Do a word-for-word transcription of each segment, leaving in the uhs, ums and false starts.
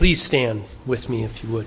Please stand with me if you would.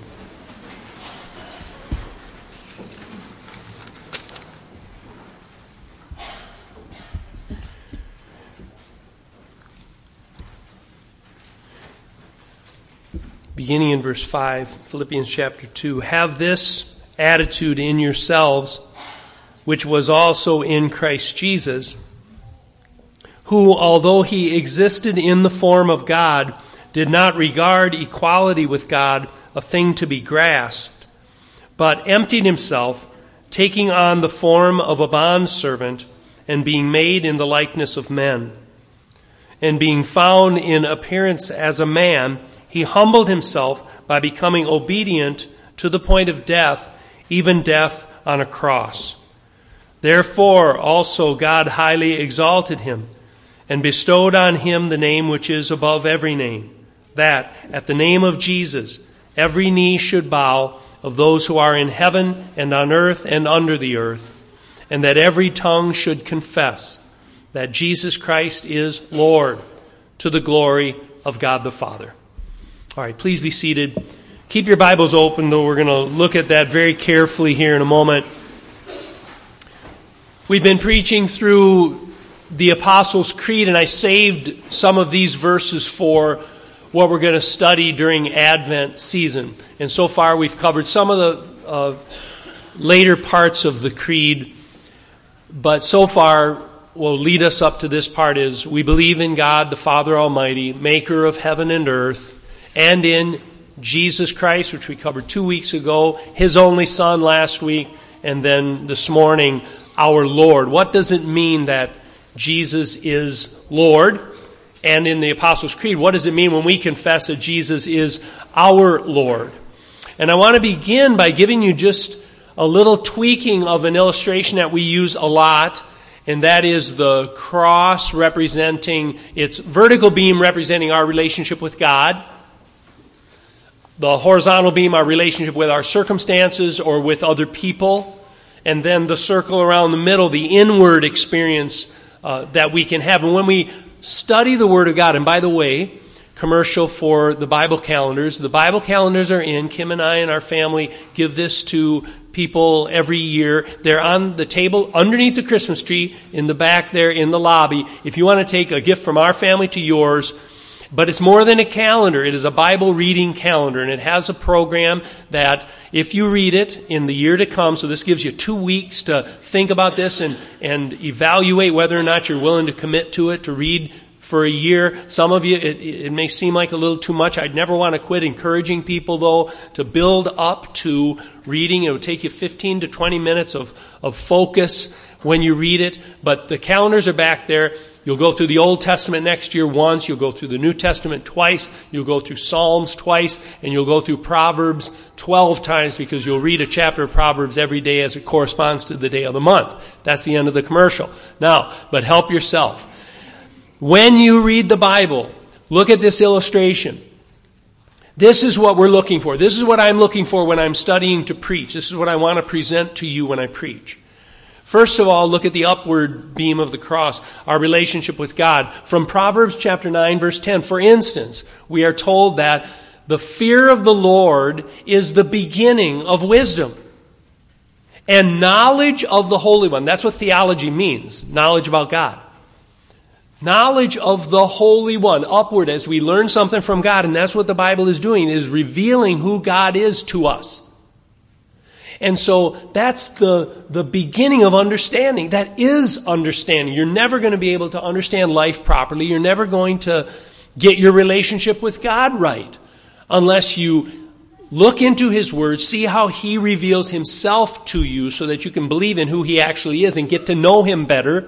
Beginning in verse five, Philippians chapter two, have this attitude in yourselves, which was also in Christ Jesus, who, although he existed in the form of God, did not regard equality with God a thing to be grasped, but emptied himself, taking on the form of a bondservant, and being made in the likeness of men. And being found in appearance as a man, he humbled himself by becoming obedient to the point of death, even death on a cross. Therefore also God highly exalted him, and bestowed on him the name which is above every name, that at the name of Jesus every knee should bow, of those who are in heaven and on earth and under the earth, and that every tongue should confess that Jesus Christ is Lord, to the glory of God the Father. All right, please be seated. Keep your Bibles open, though we're going to look at that very carefully here in a moment. We've been preaching through the Apostles' Creed, and I saved some of these verses for what we're going to study during Advent season. And so far we've covered some of the uh, later parts of the Creed, but so far what will lead us up to this part is we believe in God, the Father Almighty, maker of heaven and earth, and in Jesus Christ, which we covered two weeks ago, his only Son last week, and then this morning, our Lord. What does it mean that Jesus is Lord? And in the Apostles' Creed, what does it mean when we confess that Jesus is our Lord? And I want to begin by giving you just a little tweaking of an illustration that we use a lot, and that is the cross representing, its vertical beam representing our relationship with God, the horizontal beam, our relationship with our circumstances or with other people, and then the circle around the middle, the inward experience uh, that we can have. And when we study the Word of God, and by the way, commercial for the Bible calendars, the Bible calendars are in. Kim and I and our family give this to people every year. They're on the table underneath the Christmas tree in the back there in the lobby. If you want to take a gift from our family to yours, but it's more than a calendar. It is a Bible reading calendar, and it has a program that if you read it in the year to come, so this gives you two weeks to think about this and, and evaluate whether or not you're willing to commit to it, to read for a year. Some of you, it, it may seem like a little too much. I'd never want to quit encouraging people, though, to build up to reading. It would take you fifteen to twenty minutes of, of focus when you read it, but the calendars are back there. You'll go through the Old Testament next year once, you'll go through the New Testament twice, you'll go through Psalms twice, and you'll go through Proverbs twelve times, because you'll read a chapter of Proverbs every day as it corresponds to the day of the month. That's the end of the commercial. Now, but help yourself. When you read the Bible, look at this illustration. This is what we're looking for. This is what I'm looking for when I'm studying to preach. This is what I want to present to you when I preach. First of all, look at the upward beam of the cross, our relationship with God. From Proverbs chapter nine, verse ten, for instance, we are told that the fear of the Lord is the beginning of wisdom, and knowledge of the Holy One. That's what theology means, knowledge about God. Knowledge of the Holy One, upward, as we learn something from God, and that's what the Bible is doing, is revealing who God is to us. And so that's the, the beginning of understanding. That is understanding. You're never going to be able to understand life properly. You're never going to get your relationship with God right unless you look into His Word, see how He reveals Himself to you so that you can believe in who He actually is and get to know Him better.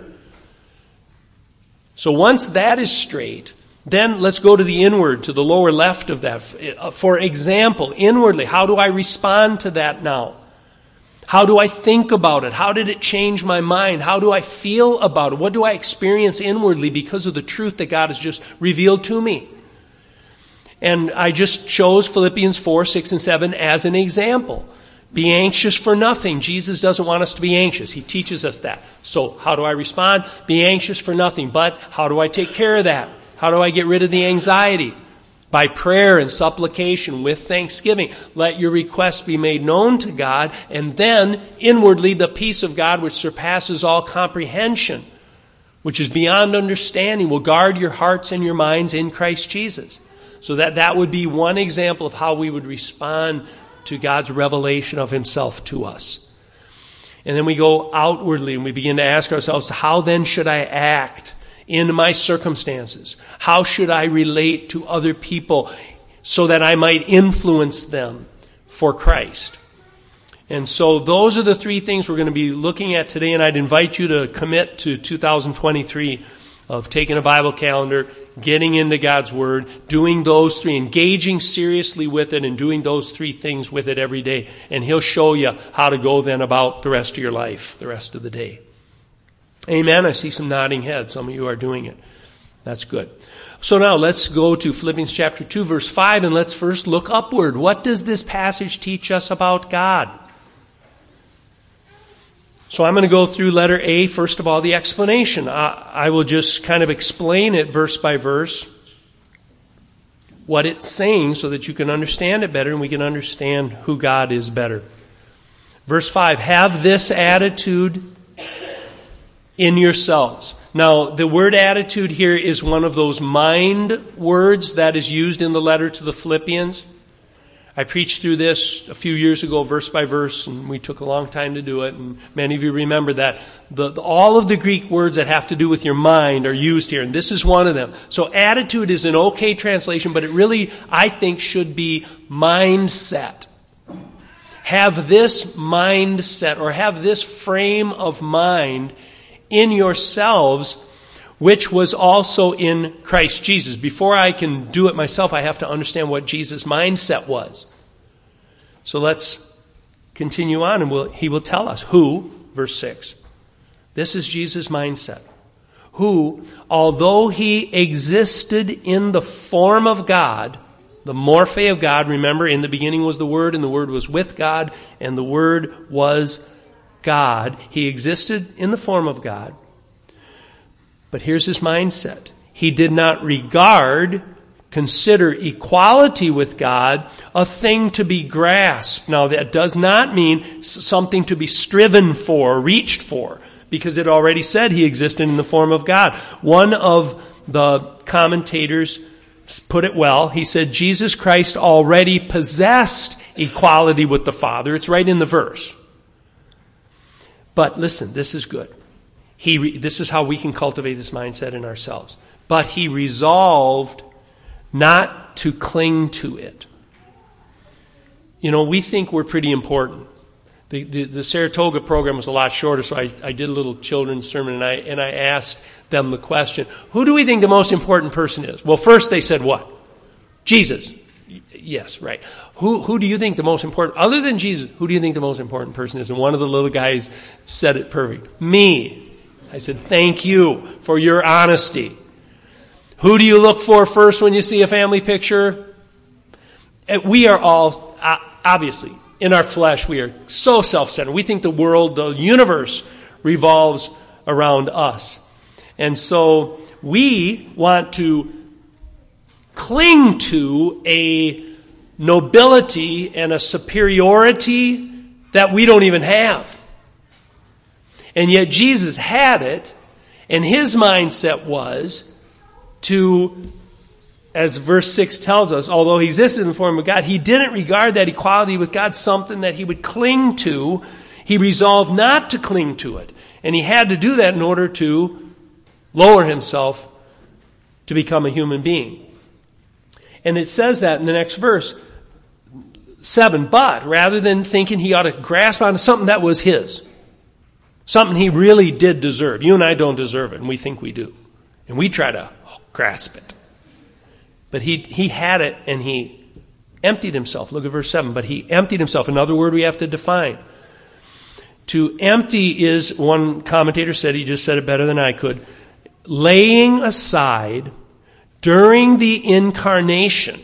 So once that is straight, then let's go to the inward, to the lower left of that. For example, inwardly, how do I respond to that now? How do I think about it? How did it change my mind? How do I feel about it? What do I experience inwardly because of the truth that God has just revealed to me? And I just chose Philippians four, six, and seven as an example. Be anxious for nothing. Jesus doesn't want us to be anxious. He teaches us that. So how do I respond? Be anxious for nothing. But how do I take care of that? How do I get rid of the anxiety? By prayer and supplication with thanksgiving, let your requests be made known to God, and then inwardly the peace of God which surpasses all comprehension, which is beyond understanding, will guard your hearts and your minds in Christ Jesus. So that, that would be one example of how we would respond to God's revelation of himself to us. And then we go outwardly and we begin to ask ourselves, how then should I act in my circumstances? How should I relate to other people so that I might influence them for Christ? And so those are the three things we're going to be looking at today, and I'd invite you to commit to two thousand twenty-three of taking a Bible calendar, getting into God's Word, doing those three, engaging seriously with it and doing those three things with it every day. And he'll show you how to go then about the rest of your life, the rest of the day. Amen. I see some nodding heads. Some of you are doing it. That's good. So now let's go to Philippians chapter two, verse five, and let's first look upward. What does this passage teach us about God? So I'm going to go through letter A, first of all, the explanation. I, I will just kind of explain it verse by verse, what it's saying, so that you can understand it better and we can understand who God is better. Verse five, have this attitude in yourselves. Now, the word attitude here is one of those mind words that is used in the letter to the Philippians. I preached through this a few years ago, verse by verse, and we took a long time to do it, and many of you remember that. The, the, all of the Greek words that have to do with your mind are used here, and this is one of them. So attitude is an okay translation, but it really, I think, should be mindset. Have this mindset, or have this frame of mind in yourselves, which was also in Christ Jesus. Before I can do it myself, I have to understand what Jesus' mindset was. So let's continue on, and we'll, he will tell us who, verse six. This is Jesus' mindset. Who, although he existed in the form of God, the morphe of God, remember, in the beginning was the Word, and the Word was with God, and the Word was God. He existed in the form of God. But here's his mindset. He did not regard, consider equality with God a thing to be grasped. Now, that does not mean something to be striven for, reached for, because it already said he existed in the form of God. One of the commentators put it well. He said, Jesus Christ already possessed equality with the Father. It's right in the verse. But listen, this is good. He, this is how we can cultivate this mindset in ourselves. But he resolved not to cling to it. You know, we think we're pretty important. The, the, the Saratoga program was a lot shorter, so I, I did a little children's sermon, and I, and I asked them the question, who do we think the most important person is? Well, first they said what? Jesus. Yes, right. Who who do you think the most important, other than Jesus, who do you think the most important person is? And one of the little guys said it perfect. Me. I said, thank you for your honesty. Who do you look for first when you see a family picture? And we are all, obviously, in our flesh, we are so self-centered. We think the world, the universe, revolves around us. And so we want to cling to a nobility and a superiority that we don't even have. And yet Jesus had it, and his mindset was to, as verse six tells us, although he existed in the form of God, he didn't regard that equality with God something that he would cling to. He resolved not to cling to it. And he had to do that in order to lower himself to become a human being. And it says that in the next verse, seven, but rather than thinking he ought to grasp onto something that was his, something he really did deserve. You and I don't deserve it, and we think we do. And we try to grasp it. But he he had it, and he emptied himself. Look at verse seven. But he emptied himself. Another word we have to define. To empty is, one commentator said, he just said it better than I could, laying aside during the incarnation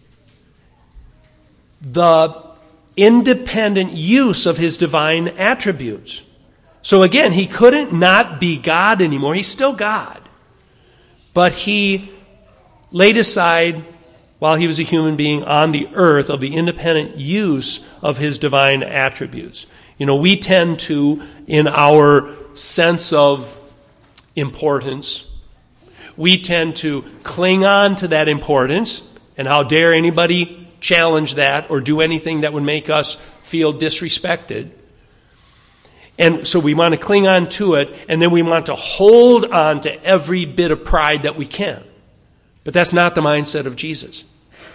the independent use of his divine attributes. So again, he couldn't not be God anymore. He's still God. But he laid aside while he was a human being on the earth, of the independent use of his divine attributes. You know, we tend to, in our sense of importance, we tend to cling on to that importance, and how dare anybody challenge that or do anything that would make us feel disrespected. And so we want to cling on to it, and then we want to hold on to every bit of pride that we can. But that's not the mindset of Jesus.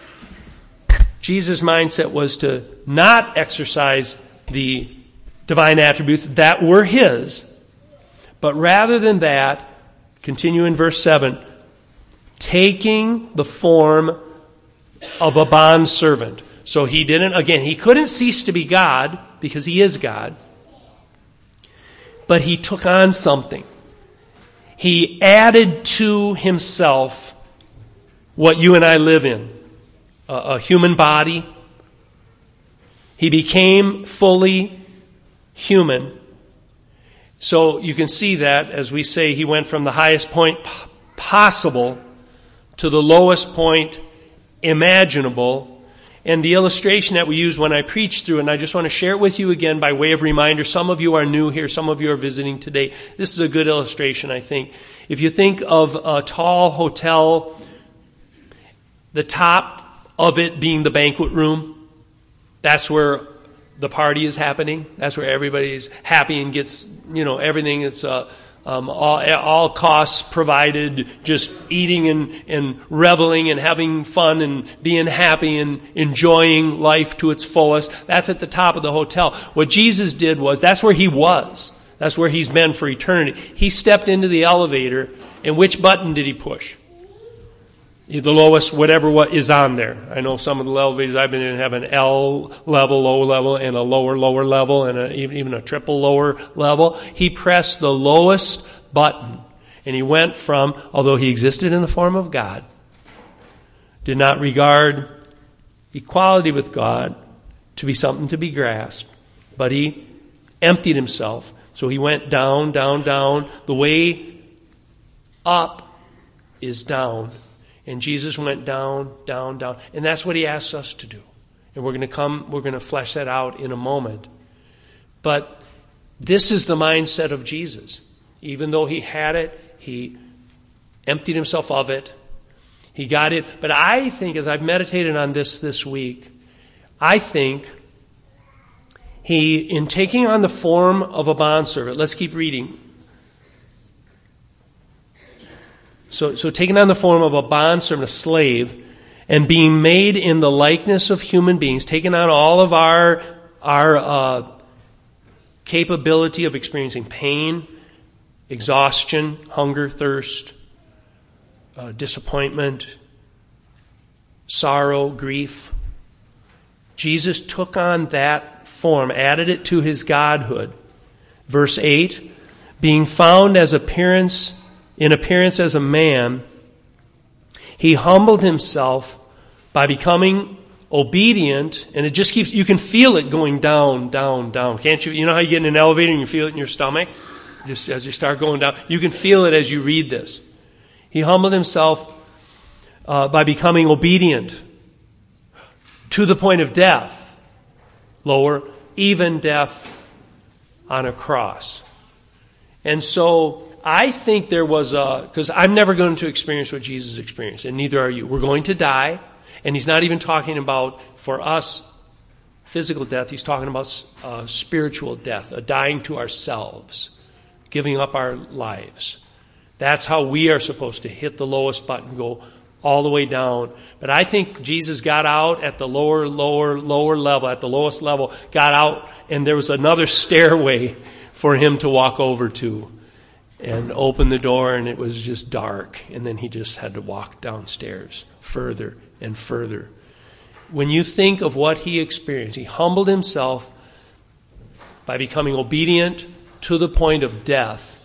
Jesus' mindset was to not exercise the divine attributes that were his, but rather than that, continue in verse seven, taking the form of a bondservant. So he didn't, again, he couldn't cease to be God because he is God, but he took on something. He added to himself what you and I live in, a, a human body. He became fully human. So you can see that, as we say, he went from the highest point possible to the lowest point imaginable. And the illustration that we use when I preach through, and I just want to share it with you again by way of reminder. Some of you are new here, some of you are visiting today. This is a good illustration, I think. If you think of a tall hotel, the top of it being the banquet room, that's where the party is happening. That's where everybody's happy and gets, you know, everything. It's uh, um, all, all costs provided, just eating and, and reveling and having fun and being happy and enjoying life to its fullest. That's at the top of the hotel. What Jesus did was, that's where he was. That's where he's been for eternity. He stepped into the elevator, and which button did he push? The lowest, whatever what is on there. I know some of the elevators I've been in have an L level, low level, and a lower, lower level, and a, even a triple lower level. He pressed the lowest button, and he went from, although he existed in the form of God, did not regard equality with God to be something to be grasped, but he emptied himself. So he went down, down, down. The way up is down. And Jesus went down, down, down. And that's what he asks us to do. And we're going to come, we're going to flesh that out in a moment. But this is the mindset of Jesus. Even though he had it, he emptied himself of it. He got it. But I think, as I've meditated on this this week, I think he, in taking on the form of a bondservant, let's keep reading. So, so taking on the form of a bondservant, a slave, and being made in the likeness of human beings, taking on all of our, our uh, capability of experiencing pain, exhaustion, hunger, thirst, uh, disappointment, sorrow, grief. Jesus took on that form, added it to his godhood. Verse eight, being found as appearance in appearance as a man, he humbled himself by becoming obedient, and it just keeps, you can feel it going down, down, down. Can't you? You know how you get in an elevator and you feel it in your stomach? Just as you start going down. You can feel it as you read this. He humbled himself uh, by becoming obedient to the point of death. Lower, even death on a cross. And so I think there was a, because I'm never going to experience what Jesus experienced, and neither are you. We're going to die, and he's not even talking about, for us, physical death. He's talking about uh, spiritual death, a dying to ourselves, giving up our lives. That's how we are supposed to hit the lowest button, go all the way down. But I think Jesus got out at the lower, lower, lower level, at the lowest level, got out, and there was another stairway for him to walk over to. And opened the door, and it was just dark. And then he just had to walk downstairs further and further. When you think of what he experienced, he humbled himself by becoming obedient to the point of death.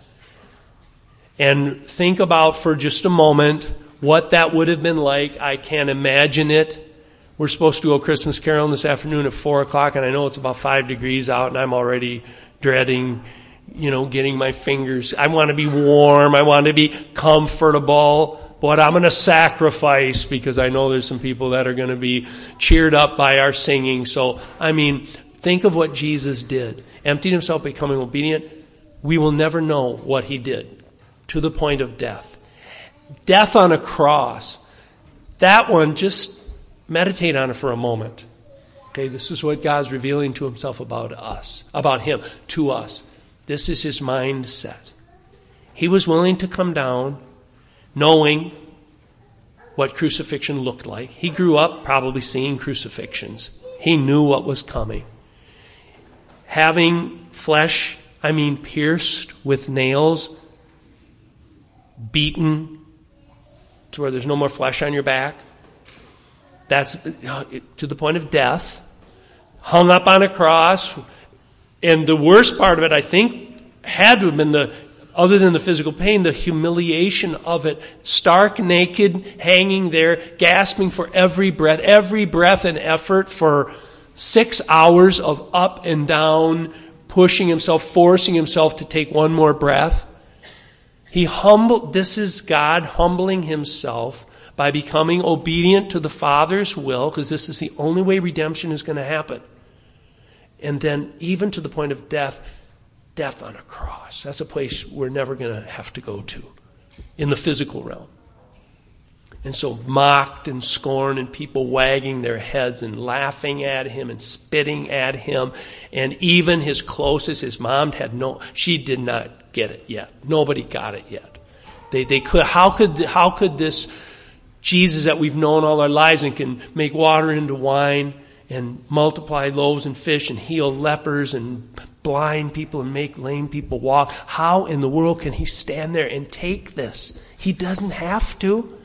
And think about for just a moment what that would have been like. I can't imagine it. We're supposed to go Christmas caroling this afternoon at four o'clock, and I know it's about five degrees out, and I'm already dreading, you know, getting my fingers. I want to be warm. I want to be comfortable. what I'm going to sacrifice, because I know there's some people that are going to be cheered up by our singing. So, I mean, think of what Jesus did. Emptied himself, becoming obedient. We will never know what he did to the point of death. Death on a cross. That one, just meditate on it for a moment. Okay, this is what God's revealing to himself about us, about him, to us. This is his mindset. He was willing to come down knowing what crucifixion looked like. He grew up probably seeing crucifixions. He knew what was coming. Having flesh, I mean pierced with nails, beaten to where there's no more flesh on your back. That's to the point of death. Hung up on a cross. And the worst part of it, I think, had to have been the, other than the physical pain, the humiliation of it. Stark naked, hanging there, gasping for every breath, every breath and effort for six hours of up and down, pushing himself, forcing himself to take one more breath. He humbled, this is God humbling himself by becoming obedient to the Father's will, because this is the only way redemption is going to happen. And then even to the point of death, death on a cross. That's a place we're never going to have to go to in the physical realm. And so mocked and scorned, and people wagging their heads and laughing at him and spitting at him. And even his closest, his mom had no, she did not get it yet. Nobody got it yet. They they could, how could, how could this Jesus that we've known all our lives and can make water into wine and multiply loaves and fish and heal lepers and blind people and make lame people walk, how in the world can he stand there and take this? He doesn't have to.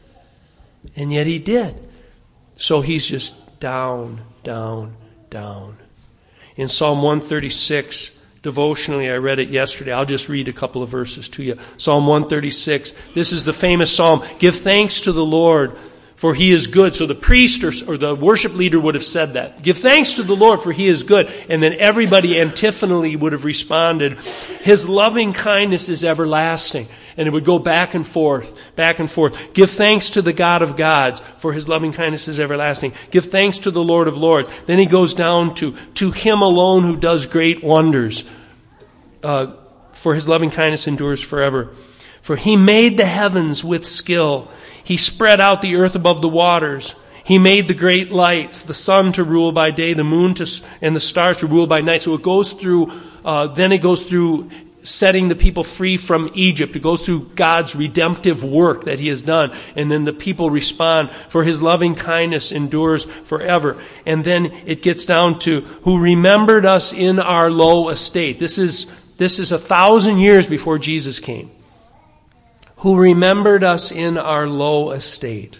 And yet he did. So he's just down, down, down. In Psalm one thirty-six, devotionally, I read it yesterday. I'll just read a couple of verses to you. Psalm one thirty-six. This is the famous psalm. Give thanks to the Lord, for he is good. So the priest or, or the worship leader would have said that. Give thanks to the Lord, for he is good. And then everybody antiphonally would have responded, his loving kindness is everlasting. And it would go back and forth, back and forth. Give thanks to the God of gods, for his loving kindness is everlasting. Give thanks to the Lord of lords. Then he goes down to, to him alone who does great wonders, uh, for his loving kindness endures forever. For he made the heavens with skill. He spread out the earth above the waters. He made the great lights, the sun to rule by day, the moon to, and the stars to rule by night. So it goes through, uh, then it goes through setting the people free from Egypt. It goes through God's redemptive work that he has done. And then the people respond, for his loving kindness endures forever. And then it gets down to, who remembered us in our low estate. This is, this is a thousand years before Jesus came. Who remembered us in our low estate.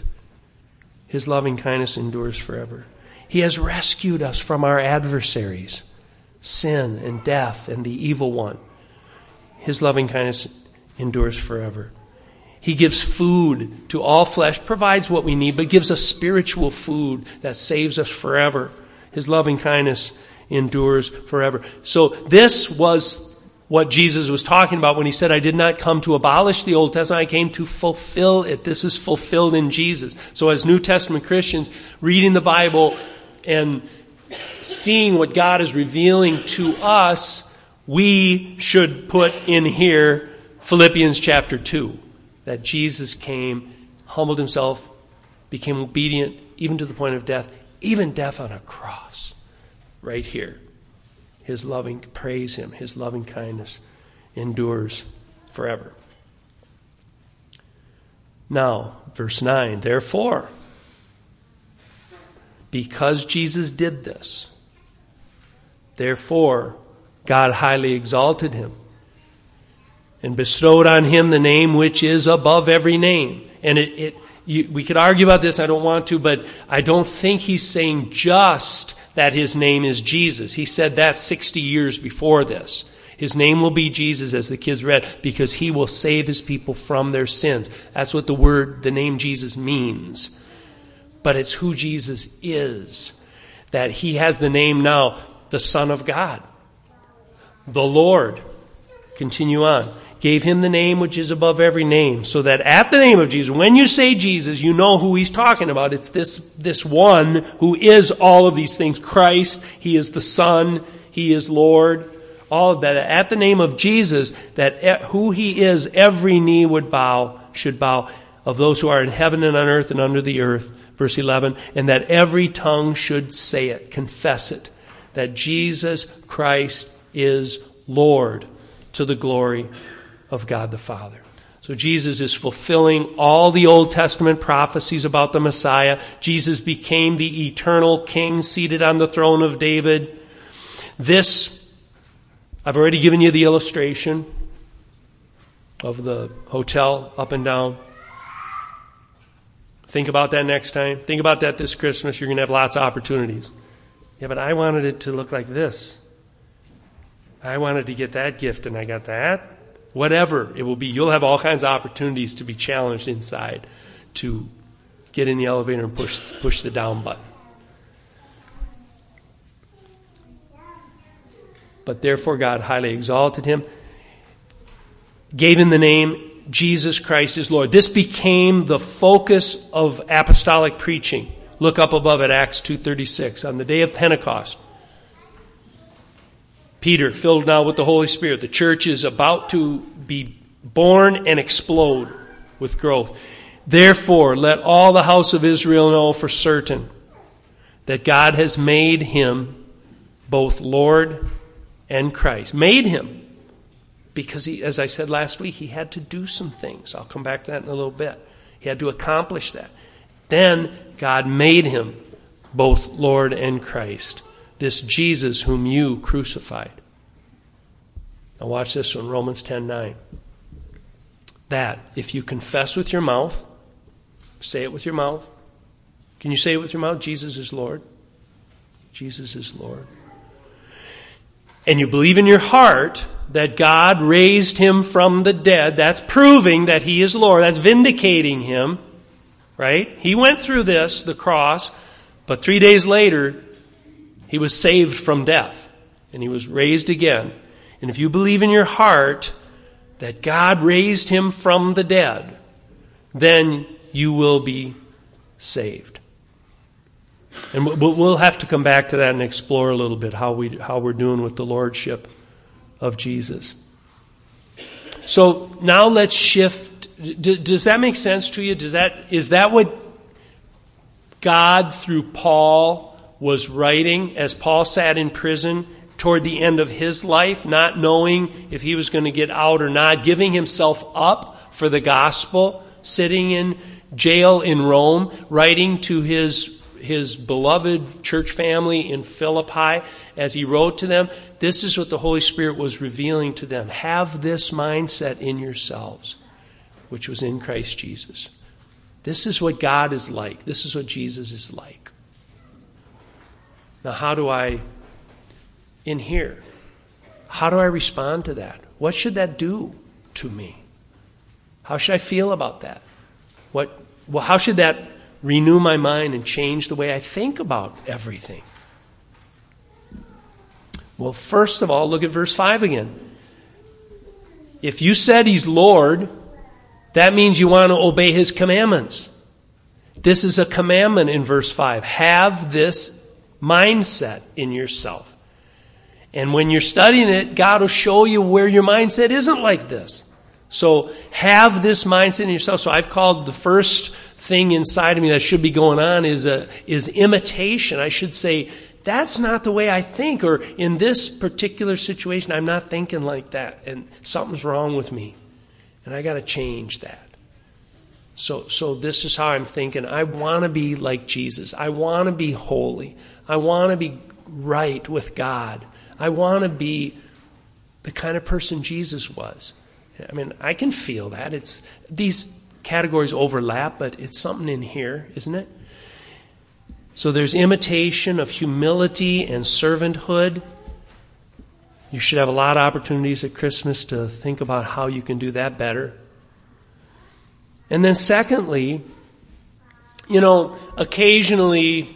His loving kindness endures forever. He has rescued us from our adversaries, sin and death and the evil one. His loving kindness endures forever. He gives food to all flesh, provides what we need, but gives us spiritual food that saves us forever. His loving kindness endures forever. So this was what Jesus was talking about when he said, I did not come to abolish the Old Testament, I came to fulfill it. This is fulfilled in Jesus. So as New Testament Christians, reading the Bible and seeing what God is revealing to us, we should put in here Philippians chapter two, that Jesus came, humbled himself, became obedient, even to the point of death, even death on a cross, right here. His loving, praise him, his loving kindness endures forever. Now, verse nine, therefore, because Jesus did this, therefore, God highly exalted him and bestowed on him the name which is above every name. And it, it you, we could argue about this, I don't want to, but I don't think he's saying just that his name is Jesus. He said that sixty years before this. His name will be Jesus, as the kids read, because he will save his people from their sins. That's what the word, the name Jesus means. But it's who Jesus is. That he has the name now, the Son of God. The Lord. Continue on. gave him the name which is above every name, so that at the name of Jesus, when you say Jesus, you know who he's talking about. It's this, this one who is all of these things. Christ, he is the Son, he is Lord. All of that. At the name of Jesus, that who he is, every knee would bow, should bow, of those who are in heaven and on earth and under the earth. Verse eleven, and that every tongue should say it, confess it, that Jesus Christ is Lord, to the glory of God the Father. So Jesus is fulfilling all the Old Testament prophecies about the Messiah. Jesus became the eternal King seated on the throne of David. This, I've already given you the illustration of the hotel up and down. Think about that next time. Think about that this Christmas. You're going to have lots of opportunities. Yeah, but I wanted it to look like this. I wanted to get that gift and I got that. Whatever it will be, you'll have all kinds of opportunities to be challenged inside to get in the elevator and push push the down button. But therefore God highly exalted him, gave him the name Jesus Christ is Lord. This became the focus of apostolic preaching. Look up above at Acts two thirty-six. On the day of Pentecost, Peter, filled now with the Holy Spirit, the church is about to be born and explode with growth. Therefore, let all the house of Israel know for certain that God has made him both Lord and Christ. Made him. Because, he, as I said last week, he had to do some things. I'll come back to that in a little bit. He had to accomplish that. Then God made him both Lord and Christ. This Jesus whom you crucified. Now watch this one, Romans ten nine. That if you confess with your mouth, say it with your mouth. Can you say it with your mouth? Jesus is Lord. Jesus is Lord. And you believe in your heart that God raised him from the dead. That's proving that he is Lord. That's vindicating him. Right? He went through this, the cross, but three days later, he was saved from death. And he was raised again. And if you believe in your heart that God raised him from the dead, then you will be saved. And we'll have to come back to that and explore a little bit how we how we're doing with the lordship of Jesus. So now let's shift. Does that make sense to you? Does that is that what God through Paul was writing as Paul sat in prison toward the end of his life, not knowing if he was going to get out or not, giving himself up for the gospel, sitting in jail in Rome, writing to his his beloved church family in Philippi as he wrote to them? This is what the Holy Spirit was revealing to them. Have this mindset in yourselves, which was in Christ Jesus. This is what God is like. This is what Jesus is like. Now, how do I, in here, how do I respond to that? What should that do to me? How should I feel about that? What? Well, how should that renew my mind and change the way I think about everything? Well, first of all, look at verse five again. If you said he's Lord, that means you want to obey his commandments. This is a commandment in verse five. Have this mindset in yourself. And when you're studying it, God will show you where your mindset isn't like this. So have this mindset in yourself. So I've called the first thing inside of me that should be going on is a is imitation. I should say, that's not the way I think, or in this particular situation, I'm not thinking like that, and something's wrong with me, and I got to change that. So, so this is how I'm thinking. I want to be like Jesus. I want to be holy. I want to be right with God. I want to be the kind of person Jesus was. I mean, I can feel that. It's these categories overlap, but it's something in here, isn't it? So there's imitation of humility and servanthood. You should have a lot of opportunities at Christmas to think about how you can do that better. And then secondly, you know, occasionally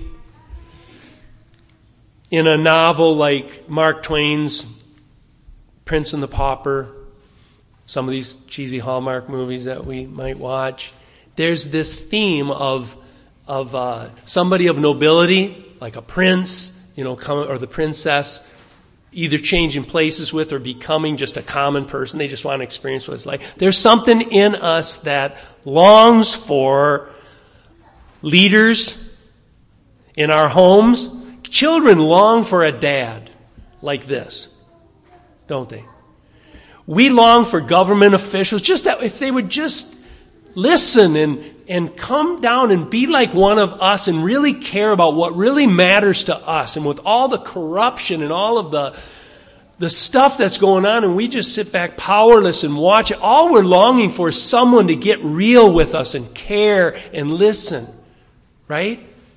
in a novel like Mark Twain's Prince and the Pauper, some of these cheesy Hallmark movies that we might watch, there's this theme of of uh, somebody of nobility, like a prince, you know, come, or the princess, either changing places with or becoming just a common person. They just want to experience what it's like. There's something in us that longs for leaders in our homes. Children long for a dad like this, don't they? We long for government officials, just that if they would just listen and, and come down and be like one of us and really care about what really matters to us. And with all the corruption and all of the, the stuff that's going on, and we just sit back powerless and watch it, all we're longing for is someone to get real with us and care and listen, right?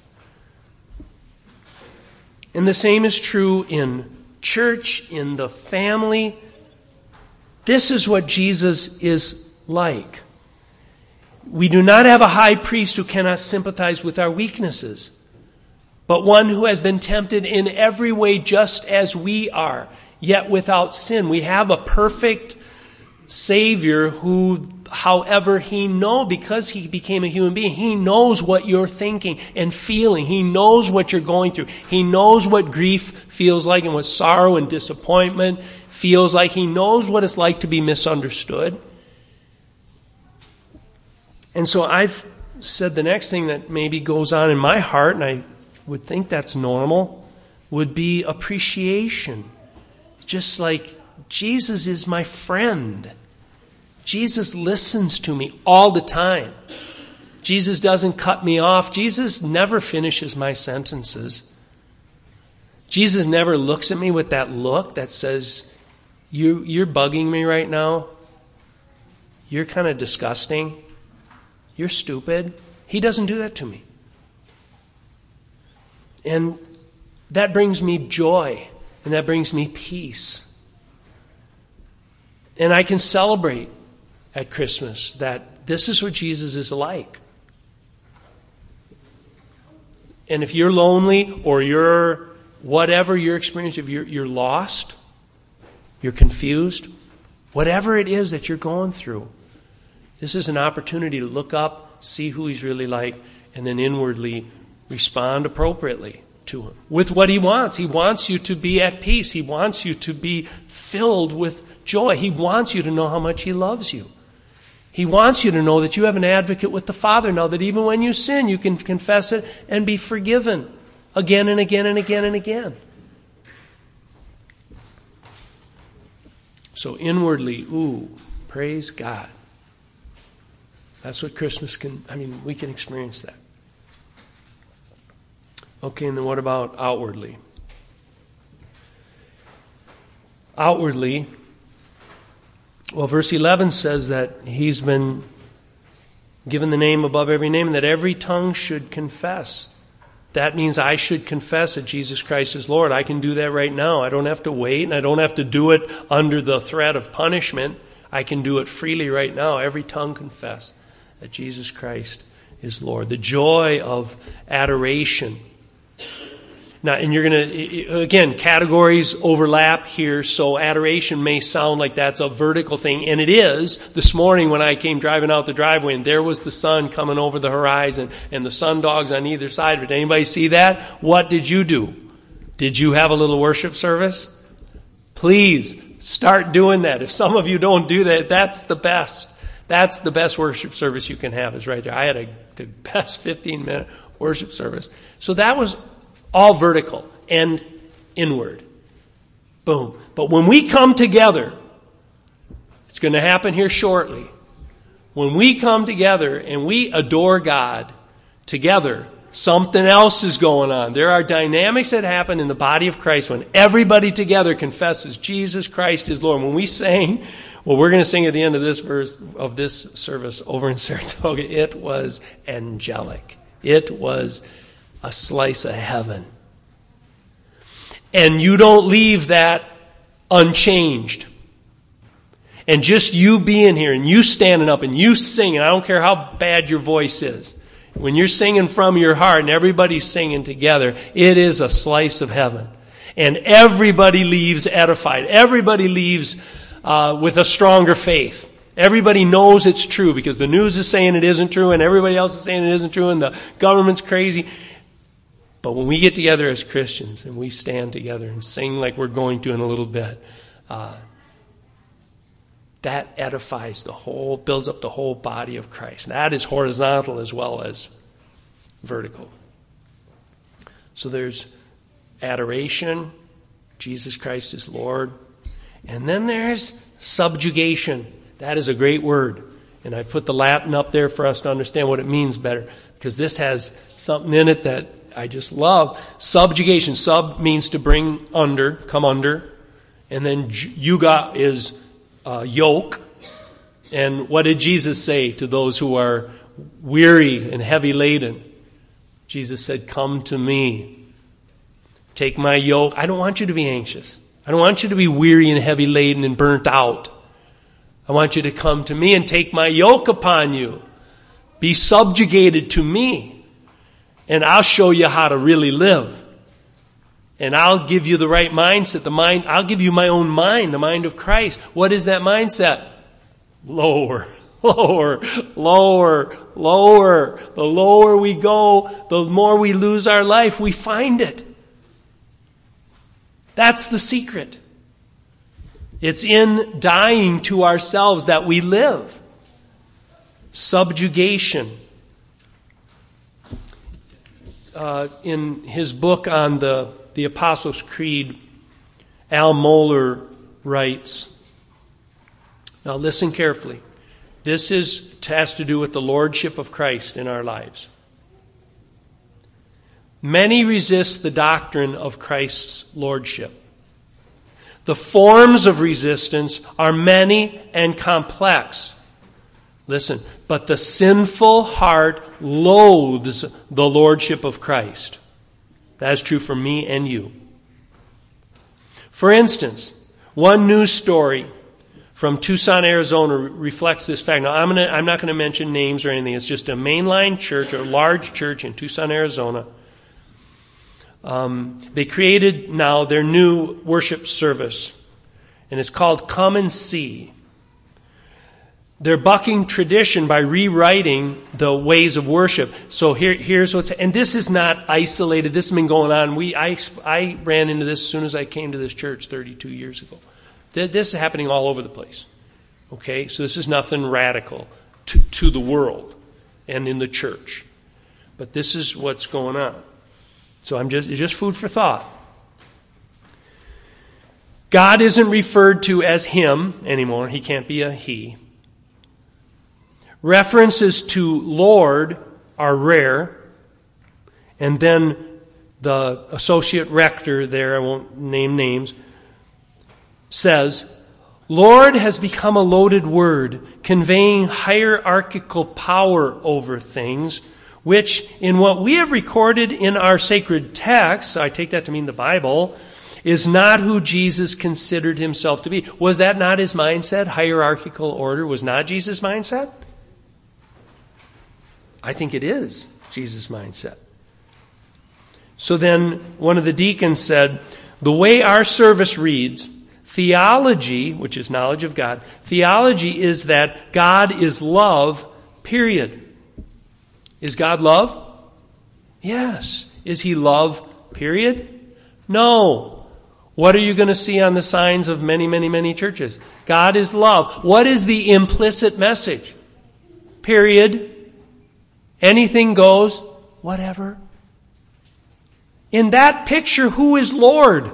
And the same is true in church, in the family. This is what Jesus is like. We do not have a high priest who cannot sympathize with our weaknesses, but one who has been tempted in every way just as we are, yet without sin. We have a perfect Savior who, however, he knows, because he became a human being, he knows what you're thinking and feeling. He knows what you're going through. He knows what grief feels like and what sorrow and disappointment feels like. He knows what it's like to be misunderstood. And so I've said the next thing that maybe goes on in my heart, and I would think that's normal, would be appreciation. Just like Jesus is my friend. Jesus listens to me all the time. Jesus doesn't cut me off. Jesus never finishes my sentences. Jesus never looks at me with that look that says, you, you're bugging me right now. You're kind of disgusting. You're stupid. He doesn't do that to me. And that brings me joy, and that brings me peace. And I can celebrate at Christmas that this is what Jesus is like. And if you're lonely or you're whatever your experience, if you're, you're lost, you're confused, whatever it is that you're going through, this is an opportunity to look up, see who he's really like, and then inwardly respond appropriately to him with what he wants. He wants you to be at peace. He wants you to be filled with joy. He wants you to know how much he loves you. He wants you to know that you have an advocate with the Father now, that even when you sin, you can confess it and be forgiven again and again and again and again. So inwardly, ooh, praise God. That's what Christmas can, I mean, we can experience that. Okay, and then what about outwardly? Outwardly, well, verse eleven says that he's been given the name above every name, and that every tongue should confess. That means I should confess that Jesus Christ is Lord. I can do that right now. I don't have to wait, and I don't have to do it under the threat of punishment. I can do it freely right now. Every tongue confess that Jesus Christ is Lord. The joy of adoration. Now, and you're going to, again, categories overlap here, so adoration may sound like that's a vertical thing, and it is. This morning when I came driving out the driveway, and there was the sun coming over the horizon, and the sun dogs on either side of it. Did anybody see that? What did you do? Did you have a little worship service? Please, start doing that. If some of you don't do that, that's the best. That's the best worship service you can have, is right there. I had a, the best fifteen-minute worship service. So that was all vertical and inward. Boom. But when we come together, it's going to happen here shortly. When we come together and we adore God together, something else is going on. There are dynamics that happen in the body of Christ when everybody together confesses Jesus Christ is Lord. When we sing, well, we're going to sing at the end of this verse of this service over in Saratoga, it was angelic. It was a slice of heaven. And you don't leave that unchanged. And just you being here and you standing up and you singing, I don't care how bad your voice is. When you're singing from your heart and everybody's singing together, it is a slice of heaven. And everybody leaves edified. Everybody leaves uh, with a stronger faith. Everybody knows it's true because the news is saying it isn't true and everybody else is saying it isn't true and the government's crazy. But when we get together as Christians and we stand together and sing like we're going to in a little bit, uh, that edifies the whole, builds up the whole body of Christ. That is horizontal as well as vertical. So there's adoration, Jesus Christ is Lord. And then there's subjugation. That is a great word. And I put the Latin up there for us to understand what it means better, because this has something in it that I just love. Subjugation. Sub means to bring under, come under. And then yuga is uh, yoke. And what did Jesus say to those who are weary and heavy laden? Jesus said, come to me. Take my yoke. I don't want you to be anxious. I don't want you to be weary and heavy laden and burnt out. I want you to come to me and take my yoke upon you. Be subjugated to me. And I'll show you how to really live. And I'll give you the right mindset. The mind, I'll give you my own mind, the mind of Christ. What is that mindset? Lower, lower, lower, lower. The lower we go, the more we lose our life. We find it. That's the secret. It's in dying to ourselves that we live. Subjugation. Uh, in his book on the, the Apostles' Creed, Al Mohler writes, now listen carefully. This is has to do with the lordship of Christ in our lives. Many resist the doctrine of Christ's lordship. The forms of resistance are many and complex. Listen, but the sinful heart loathes the lordship of Christ. That is true for me and you. For instance, one news story from Tucson, Arizona reflects this fact. Now, I'm, gonna, I'm not going to mention names or anything. It's just a mainline church, or a large church in Tucson, Arizona. Um, they created now their new worship service, and it's called Come and See. They're bucking tradition by rewriting the ways of worship. So here, here's what's, and this is not isolated. This has been going on. We, I, I ran into this as soon as I came to this church thirty-two years ago. This is happening all over the place. Okay, so this is nothing radical to, to the world and in the church, but this is what's going on. So I'm just, it's just food for thought. God isn't referred to as him anymore. He can't be a he. References to Lord are rare. And then the associate rector there, I won't name names, says, Lord has become a loaded word, conveying hierarchical power over things, which in what we have recorded in our sacred texts, I take that to mean the Bible, is not who Jesus considered himself to be. Was that not his mindset? Hierarchical order was not Jesus' mindset? I think it is Jesus' mindset. So then one of the deacons said, the way our service reads, theology, which is knowledge of God, theology is that God is love, period. Is God love? Yes. Is he love, period? No. What are you going to see on the signs of many, many, many churches? God is love. What is the implicit message? Period. Anything goes, whatever. In that picture, who is Lord?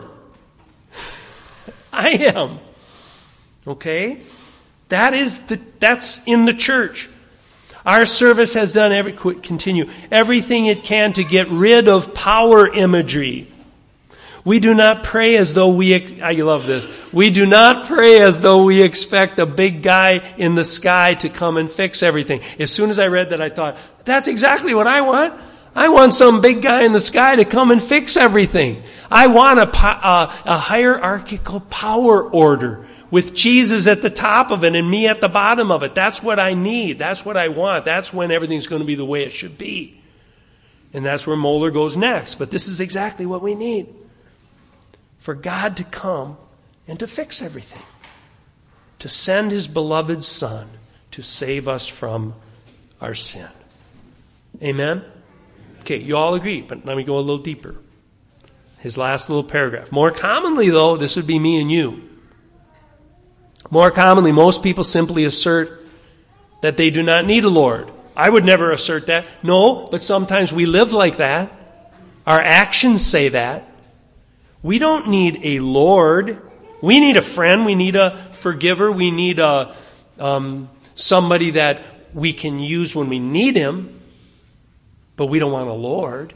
I am. Okay? That is the, that's in the church. Our service has done every, continue, everything it can to get rid of power imagery. We do not pray as though we, I love this, we do not pray as though we expect a big guy in the sky to come and fix everything. As soon as I read that, I thought, that's exactly what I want. I want some big guy in the sky to come and fix everything. I want a, a, a hierarchical power order with Jesus at the top of it and me at the bottom of it. That's what I need. That's what I want. That's when everything's going to be the way it should be. And that's where Mohler goes next. But this is exactly what we need. For God to come and to fix everything. to send his beloved Son to save us from our sin. Amen? Okay, you all agree, but let me go a little deeper. His last little paragraph. More commonly, though, this would be me and you. More commonly, most people simply assert that they do not need a Lord. I would never assert that. No, but sometimes we live like that. Our actions say that. We don't need a Lord. We need a friend. We need a forgiver. We need a um, somebody that we can use when we need him. But we don't want a Lord.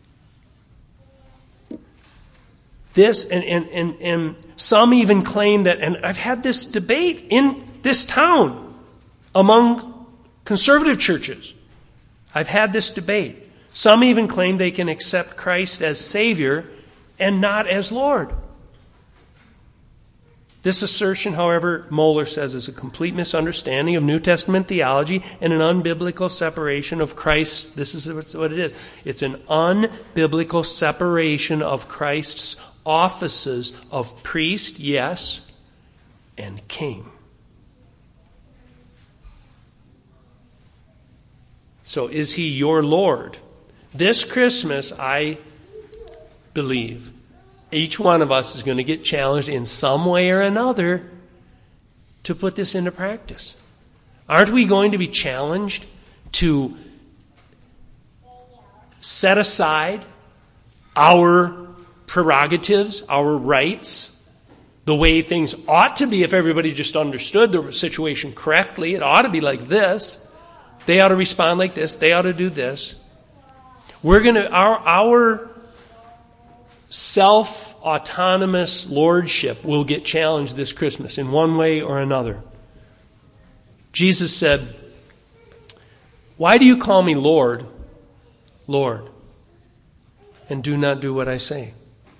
This, and, and, and, and some even claim that, and I've had this debate in this town among conservative churches. I've had this debate. Some even claim they can accept Christ as Savior and not as Lord. This assertion, however, Mohler says, is a complete misunderstanding of New Testament theology and an unbiblical separation of Christ. This is what it is. It's an unbiblical separation of Christ's offices of priest, yes, and king. So is he your Lord? This Christmas, I believe, each one of us is going to get challenged in some way or another to put this into practice. Aren't we going to be challenged to set aside our prerogatives, our rights, the way things ought to be if everybody just understood the situation correctly? It ought to be like this. They ought to respond like this. They ought to do this. We're going to, our, our self-autonomous lordship will get challenged this Christmas in one way or another. Jesus said, "Why do you call me Lord, Lord, and do not do what I say?"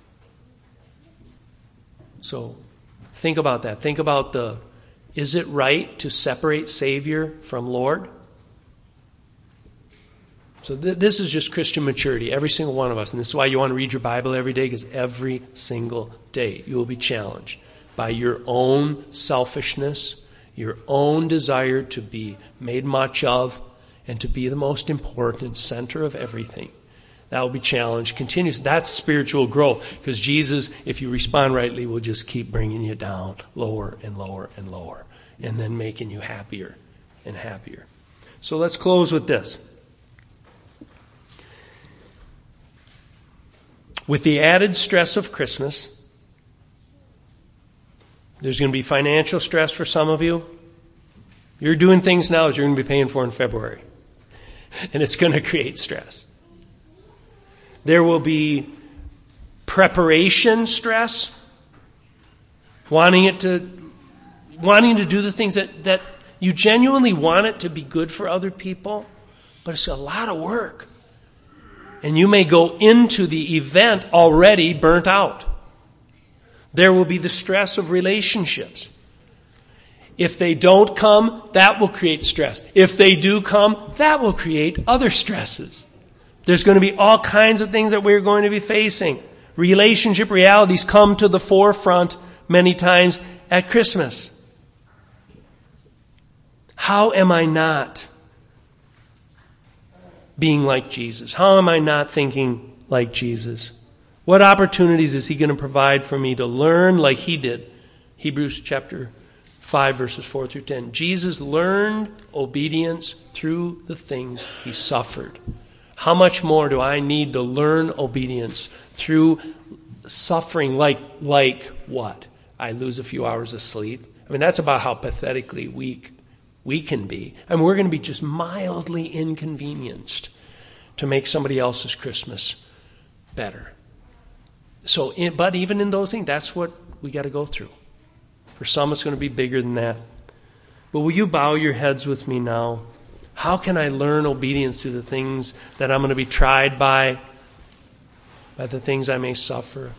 So think about that. Think about the, is it right to separate Savior from Lord? So th- this is just Christian maturity, every single one of us. And this is why you want to read your Bible every day, because every single day you will be challenged by your own selfishness, your own desire to be made much of, and to be the most important center of everything. That will be challenged continuously. That's spiritual growth, because Jesus, if you respond rightly, will just keep bringing you down lower and lower and lower, and then making you happier and happier. So let's close with this. With the added stress of Christmas, there's going to be financial stress for some of you. You're doing things now that you're going to be paying for in February. And it's going to create stress. There will be preparation stress, wanting it to, wanting to do the things that, that you genuinely want it to be good for other people, but it's a lot of work. And you may go into the event already burnt out. There will be the stress of relationships. If they don't come, that will create stress. If they do come, that will create other stresses. There's going to be all kinds of things that we're going to be facing. Relationship realities come to the forefront many times at Christmas. How am I not being like Jesus? How am I not thinking like Jesus? What opportunities is he going to provide for me to learn like he did? Hebrews chapter five, verses four through ten. Jesus learned obedience through the things he suffered. How much more do I need to learn obedience through suffering like, like what? I lose a few hours of sleep. I mean, that's about how pathetically weak we can be. I mean, we're going to be just mildly inconvenienced to make somebody else's Christmas better. So, in, but even in those things, that's what we got to go through. For some, it's going to be bigger than that. But will you bow your heads with me now? How can I learn obedience through the things that I'm going to be tried by, by the things I may suffer?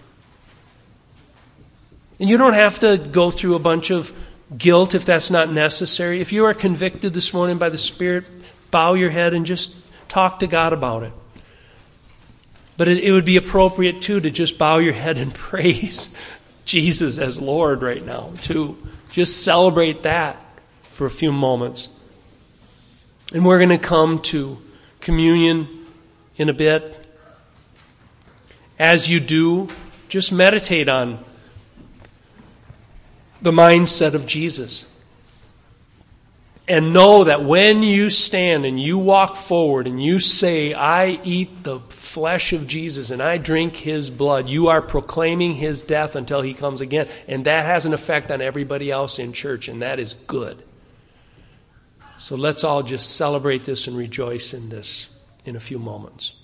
And you don't have to go through a bunch of guilt if that's not necessary. If you are convicted this morning by the Spirit, bow your head and just talk to God about it. But it, it would be appropriate, too, to just bow your head and praise Jesus as Lord right now, too. Just celebrate that for a few moments. And we're going to come to communion in a bit. As you do, just meditate on the mindset of Jesus. And know that when you stand and you walk forward and you say, I eat the flesh of Jesus and I drink his blood, you are proclaiming his death until he comes again. And that has an effect on everybody else in church, and that is good. So let's all just celebrate this and rejoice in this in a few moments.